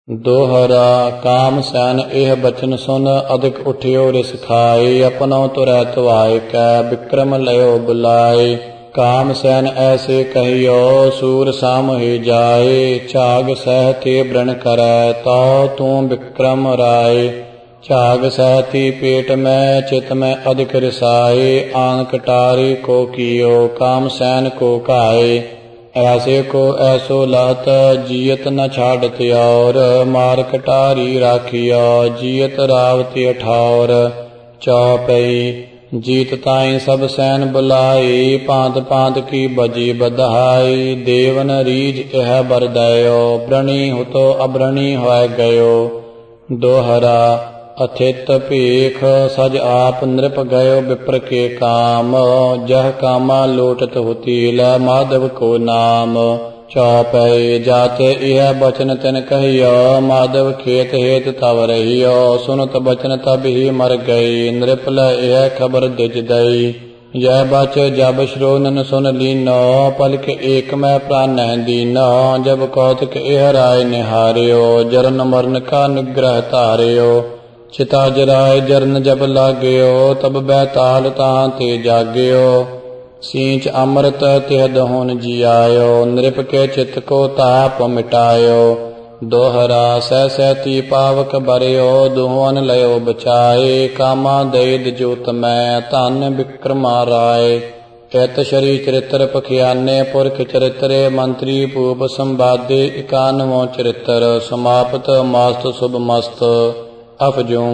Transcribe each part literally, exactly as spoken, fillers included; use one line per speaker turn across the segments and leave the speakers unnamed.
दोहरा काम सैन एह बचन सुन अधिक उठियो रिस खाए अपनो तुरै तुआय कै विक्रम लयो बुलाए। काम सैन ऐसे कहियो सूर सामहि जाए झाग सहति व्रण करै तो तू विक्रम राय। झाग सहति पेट में चित में अधिक रिसाए आंग कटारी को कियो काम सैन को काए। ऐसे को ऐसो लहत जियत न छाड़त और मार कटारी राखियो जियत रावती अठावर। चौपई जीत ताई सब सैन बुलाई पांत पांत की बजी बधाई देवन रीज यह बरदयो व्रणी हुतो अव्रणी होय गयो। दोहरा अथित भीख सज आप नृप गयो विप्र के काम जह कामा लोटत होती ल माधव को नाम। चौपई जाते यह बचन तिन कहियो माधव खेत हेत तव रहियो सुनत बचन तब ही मर गई नृप ल यह खबर दिज दई। यह बच जब श्रोनन सुन लीनो पलक एक में प्राण दीनो जब कौतक यह राय निहारियो जरन मरण का निग्रह तारियो। चिता जराय जरन जब लाग्यो तब बैताल तां ते जाग्यो सींच अमृत तिह दहोन जियायो नृप के चित को ताप मिटायो। दोहरा सह सहती पावक बरयो दुहोन लयो बचाए कामा दयद जोत में धन विक्रमा राय। इत शरी चरित्र पखियाने पुरख चरित्रे मंत्री भूप संवादे इकानवों चरित्र समाप्त मास्त शुभ मस्त। अफजूं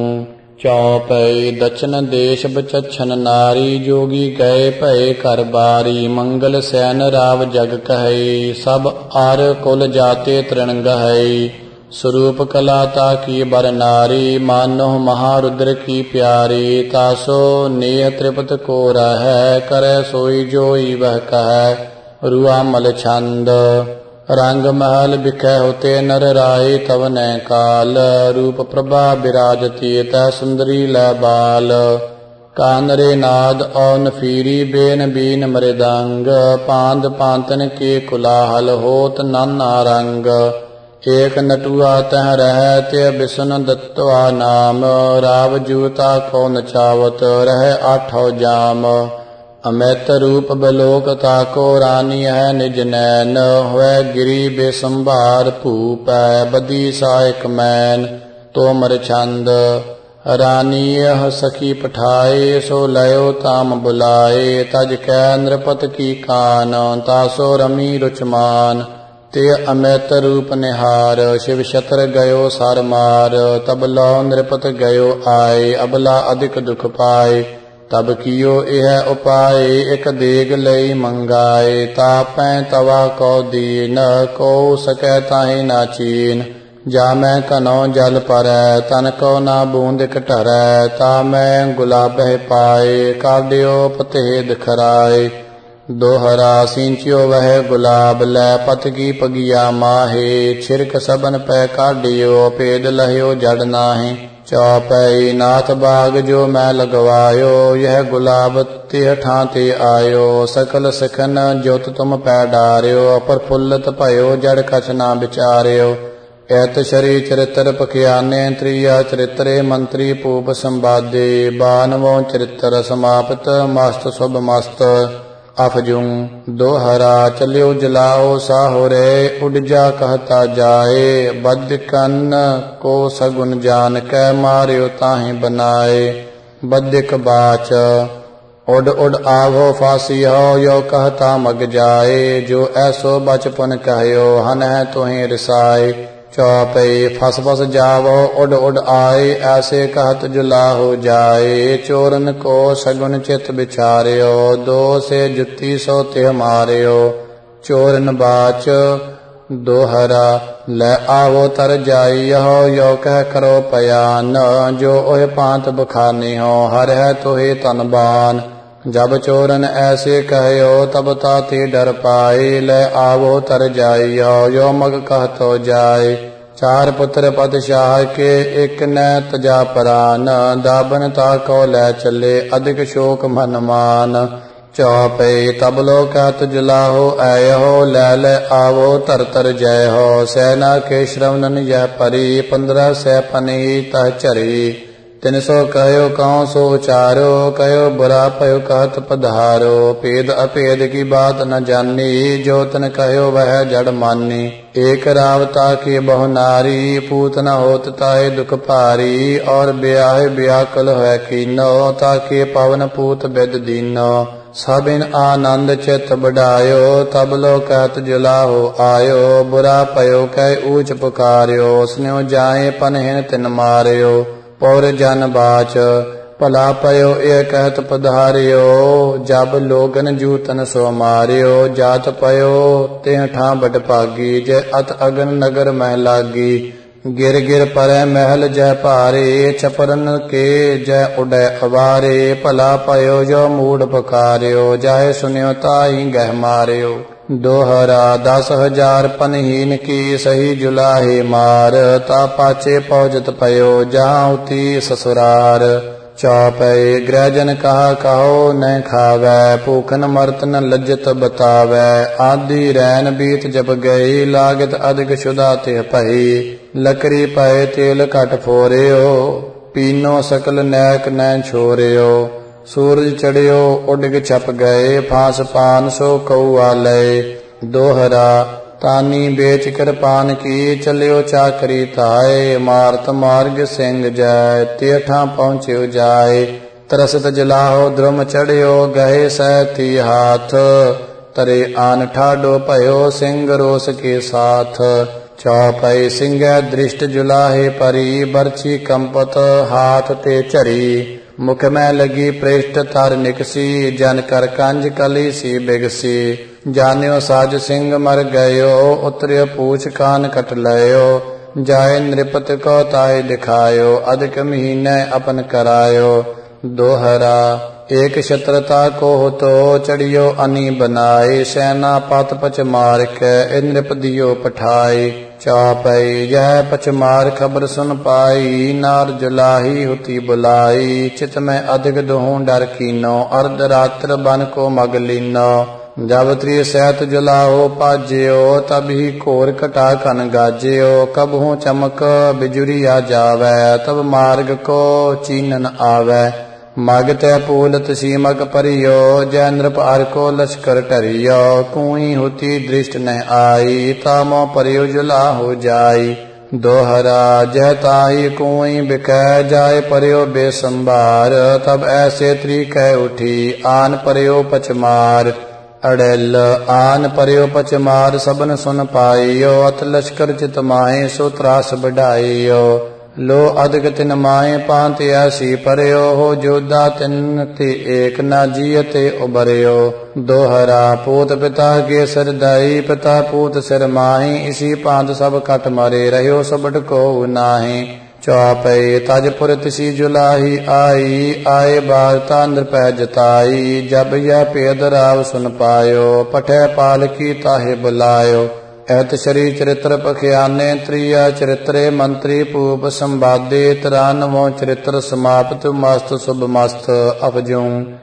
चौपई दक्षिण देश बचछन नारी जोगी गए भय कर बारी मंगल सैन राव जग कहई सब आर कुल जाते तृण गहई। स्वरूप कला ताकी बर नारी मानो महारुद्र की प्यारी तासो नेह त्रिपत को रह करे सोई जोई वह कह। रुआ मल छंद रंग महल बिखै होते नर राय तव नै काल रूप प्रभा विराजती तै सुंदरी लै बाल। कानरे नाद औन फीरी बेन बीन मृदंग पांद पांतन के कुलाहल होत नाना रंग। एक नटुआ तह रह ते बिसन दत्तवा नाम राव जुता को नचावत रह आठो जाम। अमित रूप बलोक ताको रानी है निज नैन हुए गिरी बेसंभार भूप बदी सायक मैन। तोमर छंद रानी यह सखी पठाए सो लयो ताम बुलाए तज कै नृपत की कान तासो रमी रुचमान। ते अमित रूप निहार शिव शत्र गयो सर मार तब लो नृपत गयो आए अबला अधिक दुख पाए। तब कियो यह उपाय एक देग लई मंगाए तापै तवा को दीन को सकै ताहि ना चीन। जामै कनो जल परै तन को ना बूंद कटरै तामै गुलाबह पाए काड्यो पतेद खराए। दोहरा सिंचियो वह गुलाब लै पत की पगिया माहे छिरक सबन पै काड्यो पेद लह्यो जड़ नाहि। चौपई नाथ बाग जो मैं लगवायो यह गुलाब तिह ठाते आयो सकल सखन ज्योत तुम पै डार्यो प्रफुल्लत भयो जड़ कछ ना विचार्यो। ऐत शरी चरित्र पखियाने त्रिया चरित्रे मंत्री पूप संवादे बानवों चरित्र समाप्त मस्त शुभ मस्त। अफजूं दोहरा चलियो जलाओ साहुरे उड़ जा कहता जाए बद कन्न को सगुन जान कै मार्यो ताहि बनाए। बदिक बाच उड़ उड़ आवो फांसी हो यो कहता मग जाए जो ऐसो बचपन कहयो हन है तुहि रिसाए। चौपई फस फस जावो उड़ उड़ आए ऐसे कहत जुला हो जाए चोरन को सगुन चित बिचार्यो दो से जुत्ती सो तिह मार्यो। चोरन बाच दोहरा ले आवो तर जाई हो यो कह करो पयान जो ओह पांत बखानी हो हर है तोहे तनबान। जब चोरन ऐसे कहो तब ताते डर पाए ले आवो तर जाई हो यो मग कहतो जाए। चार पुत्र पदशाह के एक न तजा परान दाबन ताको ले चले अधिक शोक मन मान। ਚੌਪਈ ਤਬ ਲੋ ਕਹਿਤ ਜੁਲਾਹੋ ਐਯੋ ਲੈ ਲੈ ਆਵੋ ਧਰ ਧਰ ਜੈ ਹੋ ਸੈਨਾ ਕੇ ਸ਼ਰਵਨਨ ਜੈ ਪਰੀ ਪੰਦਰਾ ਸੈ ਪਨੀ ਤਹ ਝਰੀ ਤਿਨ ਸੋ ਕਹਿਓ ਕਉ ਸੋ ਉਚਾਰੋ ਕਹਿਓ ਬੁਰਾ ਭਇਓ कहत ਪਧਾਰੋ ਭੇਦ ਅਭੇਦ ਕੀ ਬਾਤ ਨ ਜਾਨੀ ਜੋ ਤਨ ਕਹਿਓ ਵਹਿ ਜੜ ਮਾਨੀ ਏਕ ਰਾਵਤਾ ਕੀ ਬਹੁ ਨਾਰੀ ਪੂਤ ਨ ਹੋਤ ਤਾਏ ਦੁਖ ਭਾਰੀ ਔਰ ਬਿਆਹ ਬਿਆਕਲ ਹੋਇ ਕੀਨੋ ਤਾਕੇ ਪਵਨ ਪੂਤ ਬਿਦ ਦੀਨੋ ਸਭਿਨ ਆਨੰਦ ਚਿਤ ਬਢਾਇਓ ਤਬ ਲੋ ਕਹਿਤ ਜੁਲਾਹੋ ਆਇਓ ਬੁਰਾ ਭਇਓ ਕਹਿ ਊਚ ਪੁਕਾਰਿਓ ਸਨਿਓ ਜਾਏ ਪਨਹਿਨ ਤਿਨ ਮਾਰਿਓ ਪੌਰ ਜਨ ਬਾਚ ਭਲਾ ਪਇਓ ਇਹ ਕਹਿਤ ਪਧਾਰਿਓ ਜਬ ਲੋਗਨ ਜੂਤਨ ਸੋ ਮਾਰਿਓ ਜਾਤ ਪਇਓ ਤਿਹ ਠਾਂ ਬਟ ਭਾਗੀ ਜੈ ਅਤ ਅਗਨ ਨਗਰ ਮਹਿ ਲਾਗੀ ਗਿਰ ਗਿਰ ਪਰੈ ਮਹਿਲ ਜੈ ਭਾਰੇ ਛਪਰਨ ਕੇ ਜੈ ਉਡੈ ਅਵਾਰੇ ਭਲਾ ਪਇਓ ਜੋ ਮੂੜ ਪਕਾਰਿਓ ਜਾਏ ਸੁਨਿਓ ਤਾਈ ਗਹਿ ਮਾਰਿਓ ਦੋਹਰਾ ਦਸ ਹਜ਼ਾਰ ਪਨਹੀਨ ਕੀ ਸਹੀ ਜੁਲਾਹੇ ਮਾਰ ਤਾ ਪਾਚੇ ਪੌਜਤ ਪਇਓ ਜਹਾਂ ਉਤੀ ਸਸੁਰਾਰ ਚੌਪਈ ਗ੍ਰਹਿ ਜਨ ਕਹਾ ਕਹੋ ਨ ਖਾਵੈ ਭੂਖਨ ਮਰਤ ਨ ਲੱਜਤ ਬਤਾਵੈ ਆਦਿ ਰੈਨ ਬੀਤ ਜਬ ਗਈ ਲਾਗਤ ਅਧਿਕ ਸ਼ੁਦਾ ਤੇ ਭਈ ਲਕਰੀ ਪਏ ਤੇਲ ਘਟ ਫੋਰਿਓ ਪੀਨੋ ਸਕਲ ਨੈਕ ਨੈ ਛੋਰਿਓ ਸੂਰਜ ਚੜਿਓ ਉੱਡਗ ਛਪ ਗਏ ਫਾਸ ਪਾਨ ਸੋ ਕਉਆ ਲਏ ਦੋਹਰਾ ਤਾਨੀ ਵੇਚ ਕਿਰਪਾਨ ਕੀ ਚਲਿਓ ਚਾਕਰੀ ਧਾਏ ਮਾਰਤ ਮਾਰਗ ਸਿੰਘ ਜੈ ਤੇਠਾਂ ਪਹੁੰਚਿਓ ਜਾਏ ਤਰਸਤ ਜਲਾਹੋ ਦ੍ਰਮ ਚੜਿਓ ਗਏ ਸੈਤੀ ਹਾਥ ਤਰੇ ਆਨ ਠਾਡੋ ਭਇਓ ਸਿੰਘ ਰੋਸ ਕੇ ਸਾਥ ਚੌਪਈ ਸਿੰਘੈ ਦ੍ਰਿਸ਼ਟ ਜੁਲਾਹੇ ਪਰੀ ਬਰਛੀ ਕੰਪਤ ਹਾਥ ਤੇ ਝਰੀ ਮੁਖ ਮੈਂ ਲਗੀ ਪ੍ਰਿਸ਼ਟ ਥਰ ਨਿਕਸੀ ਜਨ ਕਰ ਕੰਜ ਕਲੀ ਸੀ ਬਿਗਸੀ ਜਾਨਿਓ ਸਾਜ ਸਿੰਘ ਮਰ ਗਇਓ ਉਤਰਿਓ ਪੂਛ ਕਾਨ ਕਟ ਲਇਓ ਜਾਏ ਨ੍ਰਿਪਤ ਕੋ ਤਾਏ ਦਿਖਾਇਓ ਅਧਿਕ ਮਹੀਨੇ ਅਪਨ ਕਰਾਇਓ ਦੋਹਰਾ ਏਕ ਛਤਰਤਾ ਕੋ ਤੋ ਚੜਿਓ ਅਨੀ ਬਨਾਏ ਸੈਨਾ ਪਤ ਪਚ ਮਾਰ ਕੇ ਇੰਦ੍ਰਿਪ ਦਿਓ ਪਠਾਏ ਚਾਪਈ ਜੈ ਪਚ ਮਾਰ ਖਬਰ ਸੁਨ ਪਾਈ ਨਾਰ ਜੁਲਾਹੀ ਹੁਤੀ ਬੁਲਾਈ ਚਿਤ ਮੈਂ ਅਧਿਕ ਦੋਹੋਂ ਡਰ ਕੀਨੋ ਅਰਧ ਰਾਤਰ ਬਨ ਕੋ ਮਗ ਲੀਨੋ ਜਬ ਤ੍ਰੀ ਸਹਿਤ ਜੁਲਾਹੋ ਪਾਜਿਓ ਤਬ ਹੀ ਘੋਰ ਘਟਾ ਕਨ ਗਾਜਿਓ ਕਬਹੂ ਚਮਕ ਬਿਜੁਰੀ ਆ ਜਾਵੈ ਤਬ ਮਾਰਗ ਕੋ ਚੀਨਨ ਆਵੈ ਮਗ ਤੈ ਪੂਲਤ ਸੀਮਕ ਪਰਿਓ ਜੈ ਨ੍ਰਿਪ ਅਰ ਕੋ ਲਸ਼ਕਰ ਢਰਿਓ ਕੂਈ ਹੁਤੀ ਦ੍ਰਿਸ਼ਟ ਨ ਆਈ ਤਾਮੋ ਪਰਿਓ ਜੁਲਾ ਹੋ ਜਾਈ ਦੋਹਰਾ ਜੈ ਤਾਈ ਕੂਈ ਬਿਕੈ ਜਾਏ ਪਰਿਓ ਬੇਸੰਭਾਰ ਤਬ ਐਸੇ ਤਰੀਕੈ ਉਠੀ ਆਨ ਪਰਿਓ ਪਚਮਾਰ ਅੜੈਲ ਆਨ ਪਰਿਓ ਪਚਮਾਰ ਸਭਨ ਸੁਨ ਪਾਈਓ ਅਤ ਲਸ਼ਕਰ ਚਿਤ ਮਾਏ ਸੋ ਤਰਾਸ ਬਢਾਈਓ ਲੋ ਅਧਿਕ ਤਿਨ ਮਾਏ ਪਾਂਤ ਐਸੀ ਪਰਿਓ ਹੋ ਜੋਦਾ ਤਿਨ ਤੇ ਏਕ ਨਾ ਜੀਅ ਤੇ ਉਬਰਿਓ ਦੋਹਰਾ ਪੂਤ ਪਿਤਾ ਕੇ ਸਿਰ ਦਾਈ ਪਿਤਾ ਪੂਤ ਸਿਰ ਮਾਹੀ ਇਸੀ ਪਾਂਤ ਸਭ ਕਟ ਮਰੇ ਰਹਿਓ ਸਬਟ ਕੋ ਨਾਹੀ ਚੌਪਈ ਤਜਪੁਰ ਤਿਸੀ ਜੁਲਾਹੀ ਆਈ ਆਏ ਬਾਗਤਾ ਨਿਰਪੈ ਜਤਾਈ ਜਬ ਯਹ ਭੇਦ ਰਾਵ ਸੁਨ ਪਾਇਓ ਪਠੈ ਪਾਲਕੀ ਤਾਹੇ ਬੁਲਾਇਓ ਐਤ ਸ਼ਰੀ ਚਰਿਤ੍ਰ ਪਖਿਆਨੇ ਤ੍ਰਿਆ ਚਰਿਤਰੇ ਮੰਤਰੀ ਭੂਪ ਸੰਵਾਦੇ ਤਰਾਨਵੋ ਚਰਿਤ੍ਰ ਸਮਾਪਤ ਮਸਤ ਸੁਭ ਮਸਤ ਅਪਜੂ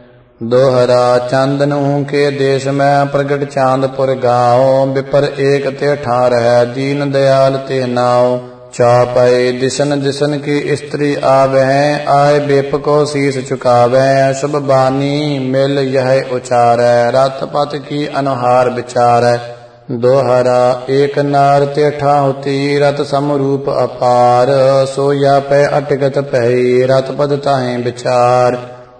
ਦੋਹਰਾ ਚੰਦਨੂ ਕੇ ਦੇਸ਼ ਮੈਂ ਪ੍ਰਗਟ ਚਾਂਦਪੁਰ ਗਾਓ ਬਿਪਰ ਏਕ ਤੇ ਠਾ ਰਹਿ ਦੀਨ ਦਿਆਲ ਤੇ ਨਾਉ ਚਾਪੈ ਦਿਸ਼ਨ ਦਿਸ਼ਨ ਕੀ ਇਸਤਰੀ ਆਵਹਿ ਆਏ ਬਿਪ ਕੋ ਸੀਸ ਝੁਕਾਵੈ ਸ਼ੁਭ ਬਾਨੀ ਮਿਲ ਯਹ ਉਚਾਰੈ ਰਤ ਪਤ ਕੀ ਅਨੁਹਾਰ ਵਿਚਾਰੈ ਦੋਹਰਾ ਏਕ ਨਾਰ ਤੇ ਠਾ ਹੁਤੀ ਰਤ ਸਮਰੂਪ ਅਪਾਰ ਸੋਇਆ ਪੈ ਅਟਕਤ ਪਈ ਰਤ ਪਦ ਤਾਹੇ ਵਿਚਾਰ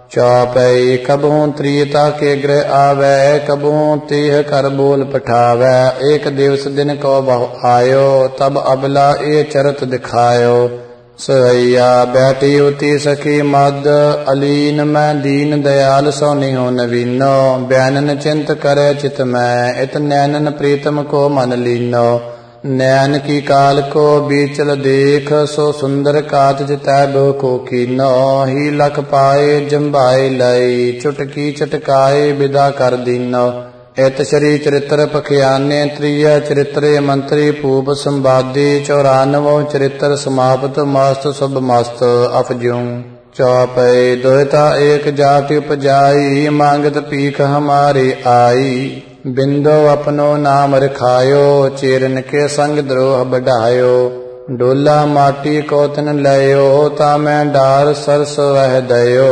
ਚਾਪੈ ਕਬਹੂ ਤ੍ਰੀਤਾ ਕੇ ਗ੍ਰਹਿ ਆਵੈ ਕਬਹੂ ਤੀਹ ਕਰ ਬੋਲ ਪਠਾਵੈ ਏਕ ਦਿਵਸ ਦਿਨ ਕੋ ਬਹੁ ਆਇਓ ਤਬ ਅਬਲਾ ਇਹ ਚਰਤ ਦਿਖਾਇਓ ਸਈਆ ਬੈਠੀ ਉਤੀ ਸਖੀ ਮਦ ਅਲੀਨ ਮੈਂ ਦੀਨ ਦਿਆਲ ਸੋਨੀ ਹੋ ਨਵੀਨੋ ਬਿਆਨਨ ਚਿੰਤ ਕਰੈ ਚਿਤ ਮੈਂ ਇਤ ਨੈਨਨ ਪ੍ਰੀਤਮ ਕੋ ਮਨ ਲੀਨੋ ਨੈਨ ਕੀ ਕਾਲ ਕੋ ਬੀਚਲ ਦੇਖ ਸੋ ਸੁੰਦਰ ਕਾਤ ਜਿਤੈ ਬੋ ਕੋ ਕੀਨੋ ਹੀ ਲਖ ਪਾਏ ਜੰਭਾਏ ਲਈ ਚੁਟਕੀ ਚਟਕਾਏ ਵਿਦਾ ਕਰ ਦੀਨੋ ਇਤ ਸ਼ਰੀ ਚਰਿਤ੍ਰ ਪਖਿਆਨੇ ਤ੍ਰਿਆ ਚਰਿਤਰੇ ਮੰਤਰੀ ਭੂਪ ਸੰਵਾਦੀ ਚੌਰਾਨਵੋ ਚਰਿਤ੍ਰ ਸਮਾਪਤ ਮਸਤ ਸੁਭ ਮਸਤ ਅਪਜੂ चौपई दुहिता एक जाति उपजाई, मांगत पीख हमारे आई। बिंदो अपनो नाम रखायो, चेरन के संग द्रोह बढ़ायो। डोला माटी को तन लयो, तामै डार सरस वह दयो।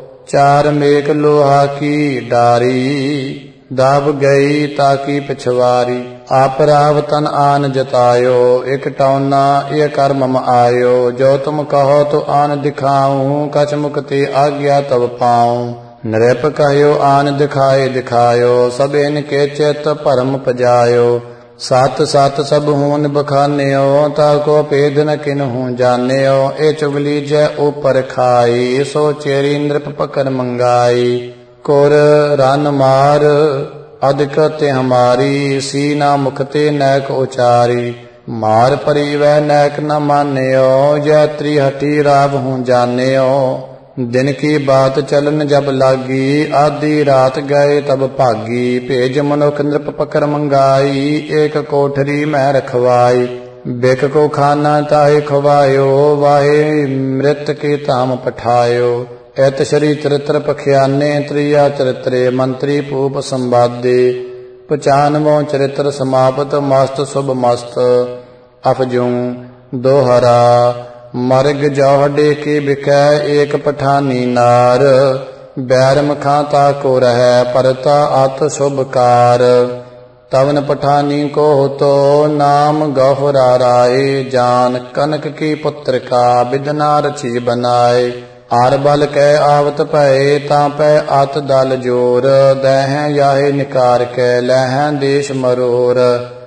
चार मेक लोहा की डारी, दाब गई ताकी पिछवारी। आपराव तन आन जतायो, एक टौना ये कर मम आयो। जो तुम कहो तो आन दिखाऊं, कछ मुक्ति आज्ञा तब पाऊं। नृप कहो आन दिखाए दिखायो, सब इनके चित परम पजायो। सत सत सब हून बखान्यो, ताको भेद न किन्हू जान्यो। ए चुगली जय ऊपर खाई, सो चेरी नृप पकड़ मंगाई। कुर रन मार अधिक ते हमारी, सीना मुखते नैक उचारी। मार परी वह नैक न मान्यो, जय त्रिहटी राव हूँ जान्यो। दिन की बात चलन जब लागी, आधी रात गए तब भागी। भेज मनुख नृप पकड़ मंगाई, एक कोठरी में रखवाई। बिक को खाना ताहे खवायो, वाहे मृत के ताम पठायो। एत श्री चरित्र पखियाने, त्रिया चरित्रे मंत्री पूप संवादे। पचानवो चरित्र समाप्त, मस्त शुभ मस्त अफजू। दोहरा मर्ग जौहडे के बिकै, एक पठानी नार। बैरम खाता को रह, परता अत शुभ कार। तवन पठानी को तो नाम गौहरा राय। जान कनक की पुत्र का, बिदना रची बनाए। आर बल कै आवत भय, तां पै अत दल जोर। दैह याहे निकार कै, लह देश मरोर।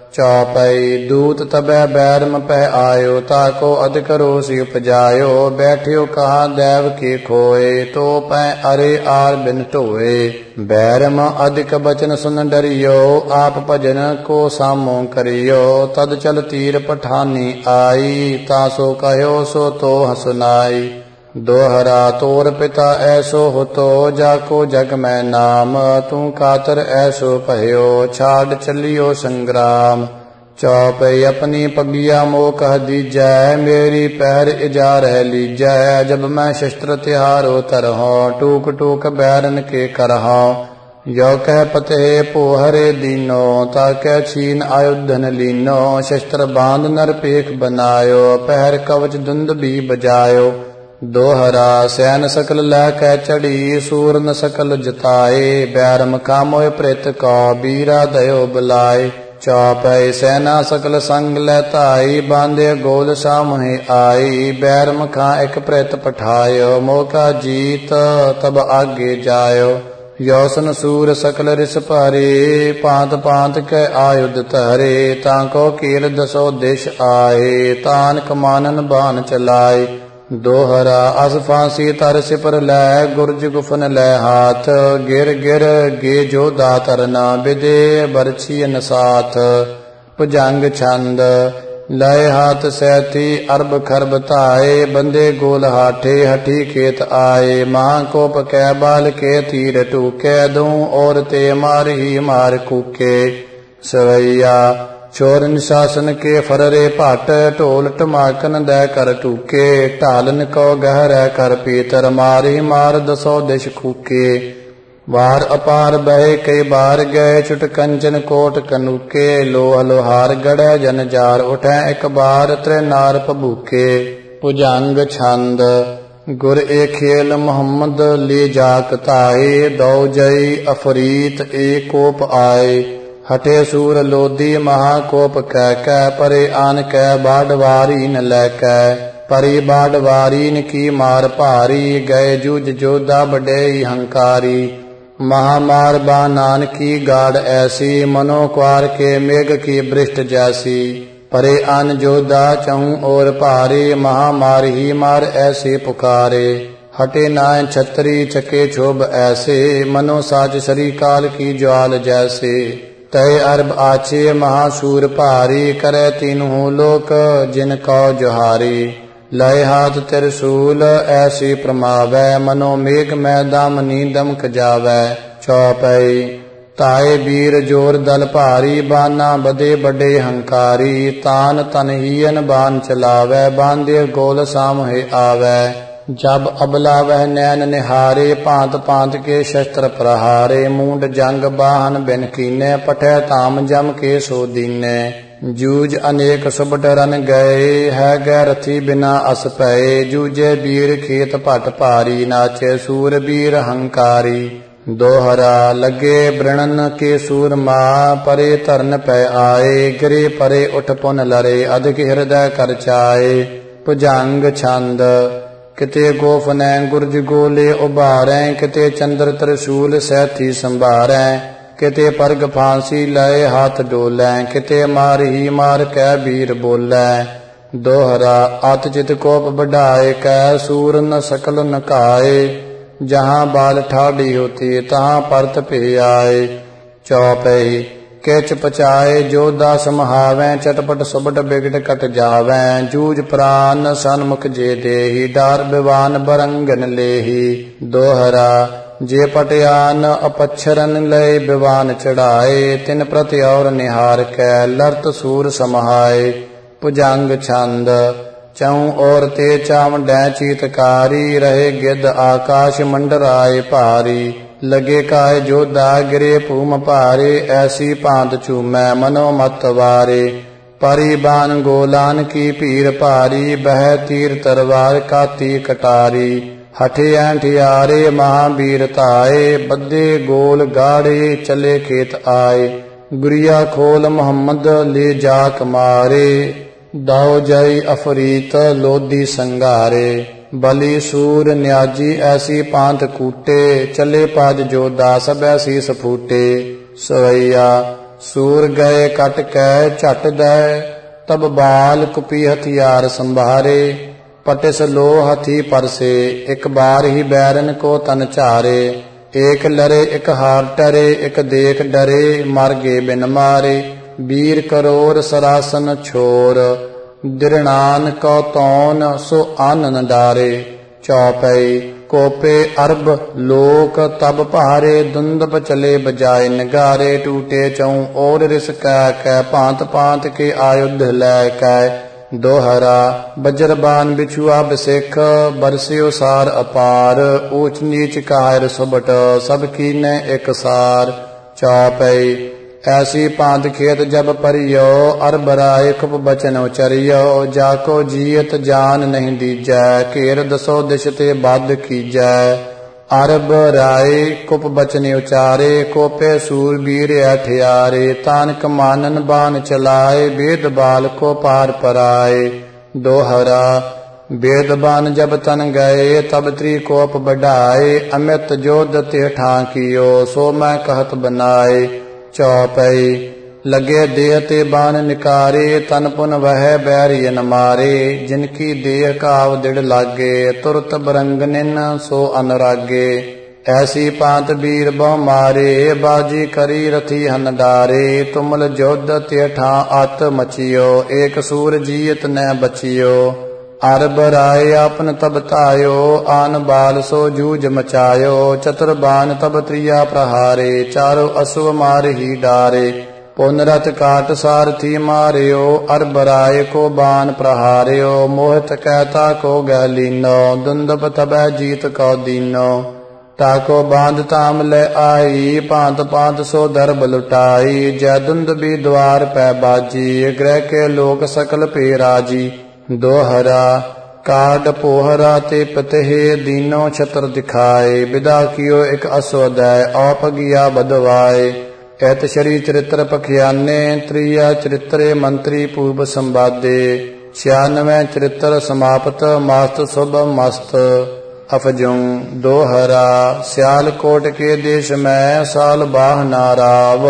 चौपई दूत तबै बैरम पै आयो, ताको अधिक रोषि उपजायो। बैठियो कहा दैव के खोए, तो पै अरे आर बिन ढोए। बैरम अधिक बचन सुन डरियो, आप भजन को सामो करियो। तद चल तीर पठानी आई, तासो कहो सो तो हसुनाई। दोहरा तोर पिता ऐसो होतो, जाको जग में नाम। तू कातर ऐसो पह्यो, छाड़ चलियो संग्राम। चौपई अपनी पगिया मोह कह दीजै, मेरी पैर इजार है लीजै। जब मैं शस्त्र तिहारो तरहो, टूक टूक बैरन के करहो। यो कह पते पोहरे दीनो, ताकै छीन आयुधन लीनो। शस्त्र बांध नर पेख बनायो, पहर कवच दुंद भी बजायो। दोहरा सैन सकल लैकै चढ़ी, सूरन सकल जताए। बैरम कामोय प्रेत कौ, बीरा दयो बुलाए। चौपई सेना सकल संग लैताई, बांधे गोल सामहे आई। बैरम खां एक प्रेत पठायो, मौका जीत तब आगे जायो। योसन सूर सकल रिस पारे, पांत पांत के आयुध तहरे। तांको कीर दसो दिश आए, तान कमानन बान चलाए। दोहरा अस फांसी तर सिपर लै, गुरज गुफन लै हाथ। गिर गिर गे जो दातरना, बिदे बरछियन साथ। भुजंग छंद लय हाथ सैथी, अरब खरब ताए। बंदे गोल हाठे, हठी खेत आए। महाकोप कै बाल के तीर टूके, दूं और ते मार ही मार कूके। सवैया चोर निशासन के फररे पाट, ढोल टमाकन दै कर टूके। ढालन को गहरै कर पीतर, मारी मार दसो दिश खूके। वार अपार बहे कई बार गए, छुट कंचन कोट कनूके। लोह लोहार गड़े जन जार, उठै एक बार त्रै नार पबूके। भुजंग छंद गुर ए खेल मोहम्मद ले जाक ताए। दौ जई अफरीत ए कोप आए। हठे सूर लोधी महाकोप कह कै, परे आन कै बाडवारी न लैकै। परी बाडवारीन की मार भारी, गए जूझ जोधा बड़े हंकारी। महामार बानान की गाड़ ऐसी, मनो क्वार के मेघ की बृष्ट जैसी। परे आन जोधा चहूं और भारी, महामार ही मार ऐसे पुकारे। हटे नाय छतरी चके क्षोभ ऐसे, मनो साच सरी काल की ज्वाल जैसे। तय अरब आचे महासूर भारी, करे तीनों लोक जिनको जोहारी। लय हाथ त्रिशूल ऐसी प्रमावै, मनो मेघ में दामनी दमक जावै। चौपई ताए वीर जोर दल भारी, बाना बदे बड़े हंकारी। तान तन हीयन बान चलावै, बांधे गोल सामहे आवै। जब अबला वह नैन निहारे भांत भांत के शस्त्र प्रहारे मूंड जंग बाहन बिन कीने पठै ताम जम के सो दीने जूझ अनेक सुबट रन गए है गै रथी बिना अस पए जूझे वीर खेत भट भारी नाचे सूर वीर हंकारी दोहरा लगे वृणन के सूरमा परे धरन पै आए गिरे परे उठ पुन लरे अधिक हृदय कर चाए भुजंग छंद किते गोफनै गुरज गोले उभारै किते चंद्र त्रिशूल सैथी संभारै किते परग फांसी लय हाथ डोलै किते मार ही मार कै वीर बोलै दोहरा अत चित कोप बढ़ाए कै सूर न सकल नकाए जहाँ बाल ठाडी होती तहाँ परत पे आए चौपई किच पचाए जोधा समहावै चटपट सुबट बिगट कट जावै जूझ प्राण सन्मुख जे देही डार बिवान बरंगन लेही दोहरा जे पटियान अपच्छरन लय बिवान चढ़ाए तिन प्रति और निहार कै लरत सूर समहाए भुजंग छंद चौं और ते चाम डै चीतकारी रहे गिद्ध आकाश मंडराए भारी लगे काय जोधा गिरे भूम भारे ऐसी भांत चूमै मनो मत वारे परी बान गोलान की भीर भारी बह तीर तरवार काती कटारी हठे ऐंठियारे महावीर ताए बद्दे गोल गाड़े चले खेत आए गुरिया खोल मोहम्मद ले जाक मारे दाओ जई अफरीत लोधी संगारे बलि सूर न्याजी ऐसी पांत कूटे चले पाज जोधा सब शीस फूटे सवैया सूर गए कट कै झट दै तब बाल कुपी हथियार संभारे पटिस लो हथी परसे एक बार ही बैरन को तन चारे एक लरे एक हार टरे एक देख डरे मर गे बिन मारे वीर करोर सरासन छोर दिरणान को तौन सो आनन डारे चौपई कोपे अरब लोक तब भारे दुंदप चले बजाए नगारे टूटे चौं और रिस कै कै भांत भांत के आयुध लै कै दोहरा बजरबान बिछुआ बसिख बरसियो सार अपार ऊंच नीच कायर सुबट सब कीने एक सार चौपई ऐसी पांत खेत जब परियो अरब राय खुब बचन उचरियो जाको जीयत जान नहीं दीजै घेर दसो दिश ते बद कीजै अरब राय कुप बचन उचारे कोपे सूरबीर अठियारे तानक मानन बान चलाए वेद बाल को पार पराए दोहरा वेदबान जब तन गए तब त्रिकोप बढ़ाए अमित जोध ते ठाकियो सो मैं कहत बनाए चौपई लगे देह ते बान निकारे तन पुन वह बैरियन मारे जिनकी देह काव दिड़ लागे तुरत बरंगनिन सो अनुरागे ऐसी पांत वीर बहु मारे बाजी करी रथी हन डारे तुमल जोध तेठा अत मचियो एक सूर जीयत न बचियो अरब राय आपन तब तायो आन बाल सो जूझ मचायो चतुर्बान तब त्रिया प्रहारे चारो असुव मार ही डारे पुनरथ काट सारथी मारियो अरब राय को बान प्रहारियो मोहित कहता को गलीनो दुंदप तब जीत को दीनो ताको बांध ताम ले आई पांत पांत सो दरब लुटाई जय दुंद भी द्वार पै बाजी ग्रह के लोक सकल पे राजी दोहरा काड पोहरा ते पतहे दीनो छत्र दिखाए विदा कियो एक असोदय औप गिया बदवाए ऐत शरी चरित्र पखियाने त्रिया चरित्रे मंत्री पूर्व संवादे छियानवे चरित्र समाप्त मस्त शुभ मस्त अफजुं दोहरा सियालकोट के देश में साल बाह नाराव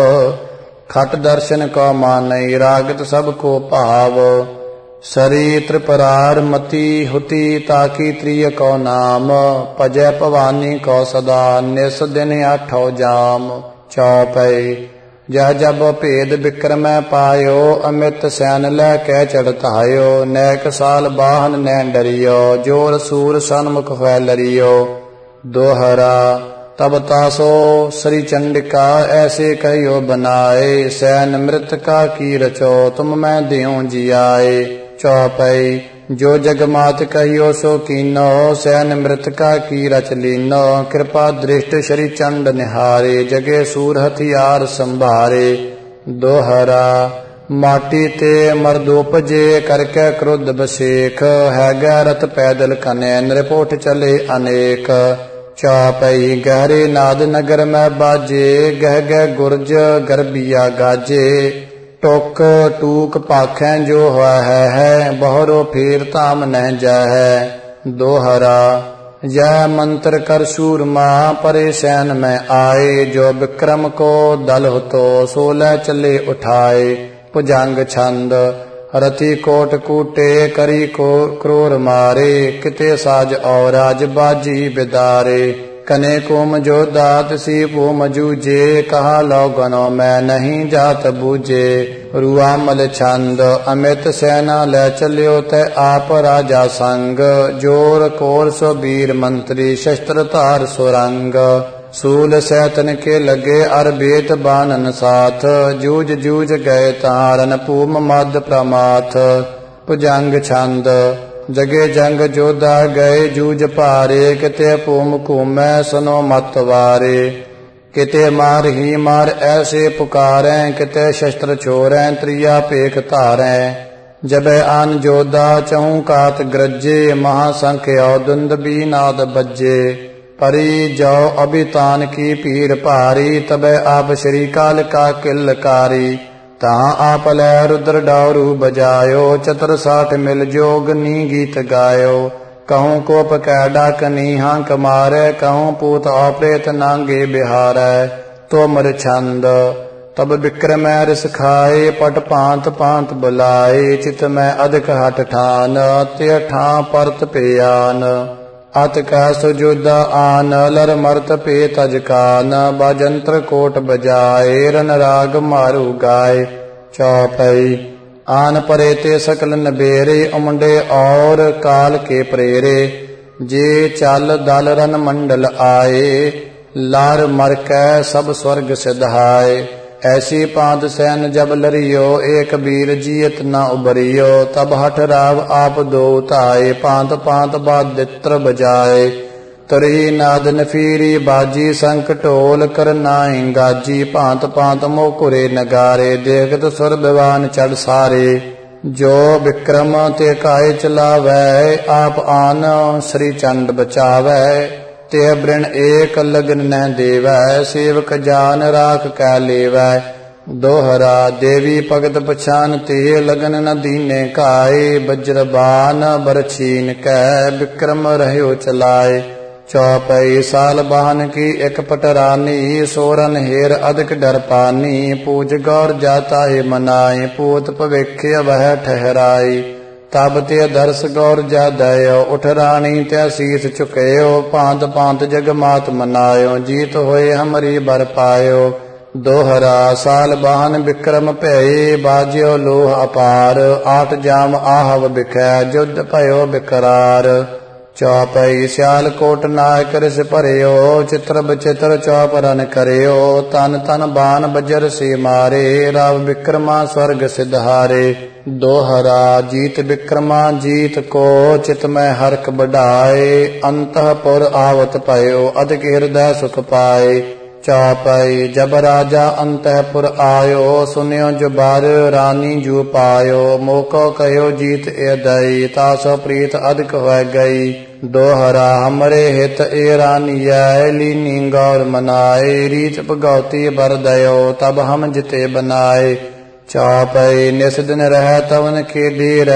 खट दर्शन को मानई रागत सब को भाव सरी त्रिपरार मति हुति ताकी त्रिय को नाम पजय भवानी को सदा निस दिन आठो जाम चौपई जह जब भेद विक्रम पायो अमित सैन लै कै चढ़तायो नैक साल बाहन नैन डरियो जोर सूर सन्मुख फैलरियो दोहरा तब तासो श्री चंडिका ऐसे कहियो बनाए सैन मृत का की रचो तुम मैं दियो जियाए चौपई जो जगमात कहियो सो कीनो, सैन मृतका की रच लीनो। कृपा दृष्ट श्री चंड निहारे, जगे सूर हथियार संभारे। दोहरा माटी ते मरदोपजे, करके क्रोध बसेख। है गैरत पैदल कने, नृपोठ चले अनेक। चौपई गहरे नाद नगर में बाजे, गह गह गुरज गरबिया गाजे। टोक टूक पाखें जो है है, बहरो फेर ताम न जह। दोहरा यह मंत्र कर सूरमा, परे सैन में आए। जो विक्रम को दल हो तो, सोलह चले उठाए। भुजंग छंद रथी कोट कूटे, करी को क्रूर मारे। किते साज और आज बाजी बिदारे। कने कोम जो दात सी पोम जूझे, कहा लौगनो मैं नहीं जात बूझे। रुआमल छंद अमित सेना ले चलियो, ते आप राजा संग। जोर कोर सो वीर मंत्री, शस्त्र तार सुरंग। सूल सैतन के लगे अर बेत बानन साथ, जूझ जूझ गए तारन पूम मद प्रमाथ। भुजंग छंद जगे जंग जोधा गए जूझ पारे। किते पूम कूमै सुनो मत वारे। किते मार ही मार ऐसे पुकारें, किते शस्त्र छोरें त्रिया पेख धारें। जबे आन जोधा चहु कात ग्रजे, महासंख्य दुंदबी नाद बज्जे। परी जो अभितान की पीर भारी, तबे आप श्री काल का किलकारी। तहाँ आप लै रुद्र डारू बजायो, चतर साठ मिल जोग नी गीत गायो। कहूँ कोप कै डाकनी हांक मारै, कहूँ पूत अप्रेत नांगे बिहारै। तोमर छंद तब विक्रम रिस खाए, पट पांत पांत बुलाए। चित में अधिक हट ठान, त्य ठा परत पेयान। अत कह सुजुदा आन, लर मरत पे तजकान। बाजंत्र कोट बजाए, रन राग मारू गाए। चौपई आन परे ते सकल नबेरे, उमंडे और काल के प्रेरे। जे चल दल रन मंडल आए, लार मर कै सब स्वर्ग सिधाए। ऐसी पांत सैन जब लरियो, एक वीर जियत न उबरियो। तब हठ राव आप दो ताए, पांत पांत बादित्र बजाए। तुरही नाद नफीरी बाजी, संक ढोल कर नाई गाजी। भांत भांत मोकुरे नगारे, देखत सुर बिवान चढ़ सारे। जो विक्रम ते काय चलावै, आप आन श्री चंड बचावै। ते बृण एक लगन न देवै, सेवक जान राख कै लेवै। दोहरा देवी भगत पछान ते, लगन न दीने काए। बज्र बान बरछीन कै, विक्रम रहयो चलाए। चौपई साल बहन की एक पटरानी, सोरन हेर अधिक डर पानी। पूज गौर जाता है मनाए, पूत भविख्य वह ठहराई। तब ते दर्श गौर जा दयो, उठ रानी ते शीस चुकयो। भांत भांत जग मात मनायो, जीत होए हमरी बर पायो। दोहरा साल बहन विक्रम भये, बाज्यो लोह अपार। आठ जाम आहव बिखै, जुद्ध भयो बिकरार। चौपई सियाल कोट नायक रिस भरियो, चित्र बचित्र चौपरन करियो। तन तन बान बजर से मारे, राव विक्रमा स्वर्ग सिधारे। दोहरा जीत विक्रमा जीत को, चित में हर्क बढ़ाए। अंतःपुर आवत भयो, अधिक हृदय सुख पाए। चौपई जब राजा अंतःपुर आयो, सुनियो जुबार रानी जू पायो। मोको कहो जीत ए दई, तासो प्रीत अधिक हो गई। दोहरा हमरे हित ए रानी लीनी गौर मनाए। रीत भगवती बर दयो, तब हम जिते बनाए। चौपई निस दिन रह तवन के डेर,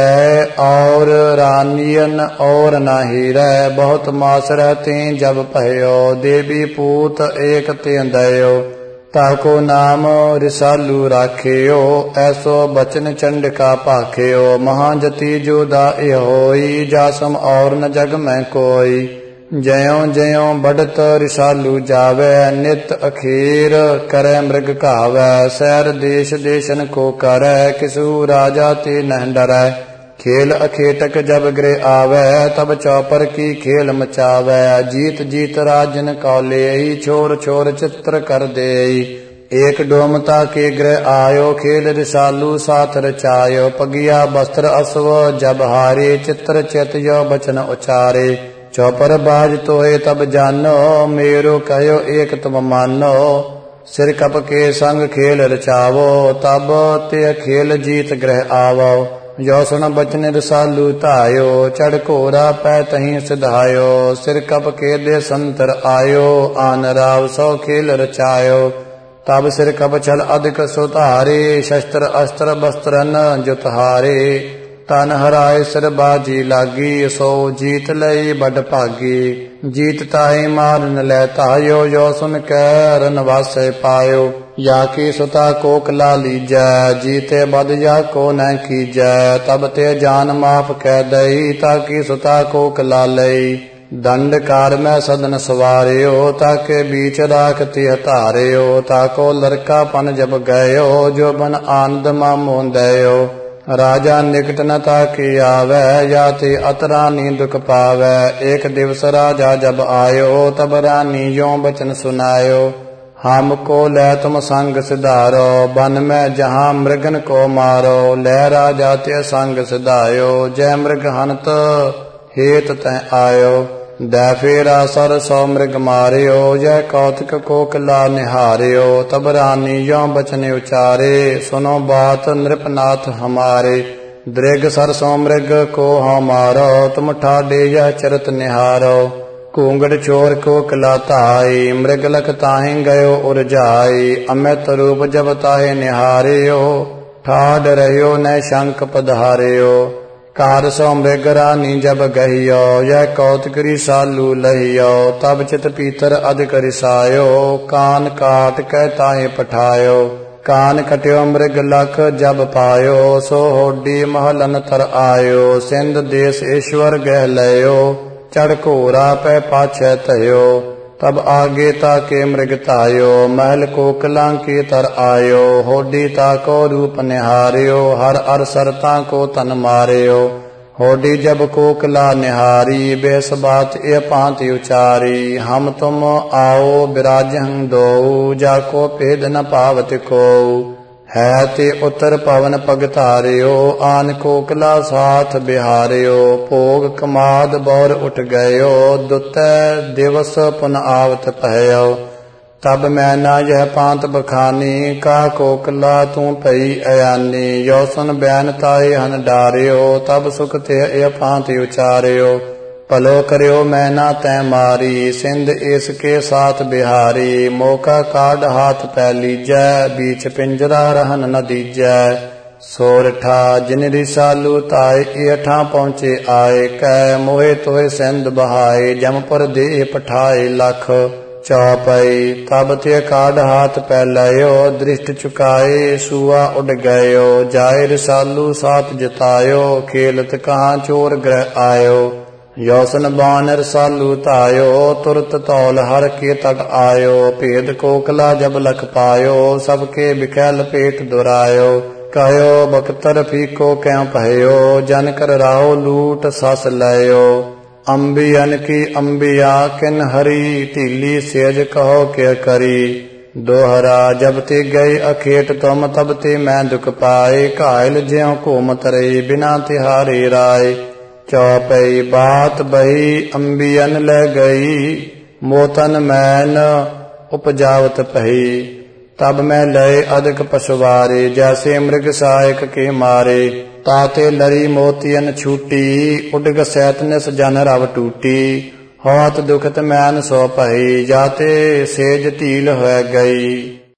और रानियन और नाही रह। बहुत मास रहते जब भयो, देवी पूत एक ते दयो। ताको नाम रिसालू राखियो, ऐसो बचन चंडिका पाखियो। महाजति जो दाए होई, जासम और न जग में कोई। जयो जयो बढ़त रिसालू जावै, नित अखीर करे मृग कहावै। सैर देश देशन को करे, किसु राजा ते न डरै। खेल अखेटक जब गृह आवै, तब चौपर की खेल मचावै। जीत जीत राजन कौले, छोर छोर चित्र कर देई। एक डोमता के गृह आयो, खेल रिसालू साथ रचायो। पगिया वस्त्र अश्व जब हारे, चित्र चित यो बचन उचारे। चौपर बाज तोहे तब जानो, मेरो कहो एक तुम मानो। सिर कप के संग खेल रचावो, तब ते खेल जीत गृह आवो। जो सुन बचन रसालू तायो, चढ़ घोरा पै तहीं सिधायो। सिर कप के दे संतर आयो, आन राव सौ खेल रचायो। तब सिर कप छल अधिक सुधारे, शस्त्र अस्त्र वस्त्रन जुतहारे। तन हराए सिर बाजी लागी, सो जीत लई बड़ भागी। जीत ताहि मार न लै तायो, जो सुन कै रनवासे पायो। या की सुता कोकला लीजै, जीते बद या को न कीजै। तब ते जान माफ कै दई, ताकि सुता कोकला लई। दंड कार में सदन सवारियो, ताके बीच राखती हतारियो। ताको लड़का पन जब गयो, जो बन आनंद मामो दयो। राजा निकट न ताकी आवे, याति अत रानी दुख पावे। एक दिवस राजा जब आयो, तब रानी यों बचन सुनायो। हमको लै तुम संग सिधारो, वन में जहाँ मृगन को मारो। लै राजा ते संग सिधायो, जय मृग हनत हेत तह आयो। दै फेरा सर सौ मृग मारियो, जय कौतक कोकला निहारियो। तब रानी यों बचन उचारे, सुनो बात नृपनाथ हमारे। दृग सर सौ मृग को हमारो, तुम ठाडे यह चरत निहारो। घूंगड़ चोर कोकला ताई, मृग लख ताहि गयो उरजाई। अमित रूप जब ताहि निहारियो, ठाड रहियो न शंख पधारियो। कार सौ मृग रानी जब गहियो, यह कौतक रिसालू लहियो। तब चित पीतर अधिक रिसायो, कान काट कै ताहि पठायो। कान कट्यो मृग लख जब पायो, सो होडी महलन तर आयो। सिंध देश ईश्वर गह लयो, चढ़ घोरा पै पाछै तयो। तब आगे ताके मृग तायो, महल कोकला के तर आयो। होडी ताको रूप निहारियो, हर अर सरता को तन मारियो। होडी जब कोकला निहारी, बेस बात ए पांति उचारी। हम तुम आओ बिराजहं दो, जाको भेद न पावत को। है ते उतर पवन पगतारियो, आन कोकला साथ बिहारियो। भोग कमाद बौर उठ गयो, दुत दिवस पुन आवत पहयो। तब मैना यह पांत बखानी, का कोकला तू पई अयानी। यो सुन बैन ताई हन डारियो, तब सुख ते यह पांति उचारियो। पलो करियो मैना तै मारी, सिंध इसके साथ बिहारी। मौका काड हाथ पै लीजै, बीच पिंजरा रहन न दीजै। सोरठा जिन रिसालू ताए, एठा पहुँचे आए। कै मोहे तोहे सिंध बहाए, जमपुर दे पठाए लख। चौपई तब ते काड हाथ पै लयो, दृष्ट चुकाए सुआ उड़ गयो। जाए रिसालू साथ जितायो, खेलत कहाँ चोर ग्रह आयो। योसन बान रसालू तायो, तुरत तौल हर के तक आयो। भेद कोकला जब लख पायो, सबके बिखैल पेट दुरायो। कहो बख्तर फीको क्यों पहयो, जन कर राहो लूट सस लयो। अम्बियन की अम्बिया किन हरी, ढीली सेज कहो के करी। दोहरा जब ते गई अखेट तुम, तब ते मैं दुख पाए। घायल ज्यों घूमत रही, बिना तिहारी राय। चौपई बात बही अम्बियन ले गई, मोतन मैन उपजावत पही। तब मैं लय अधिक पशुवारे, जैसे मृग सहायक के मारे। ताते लरी मोतियन छूटी, उडग सैत निस जन रव टूटी। होत दुखत मैन सो पही, जाते सेज ढील हो गई।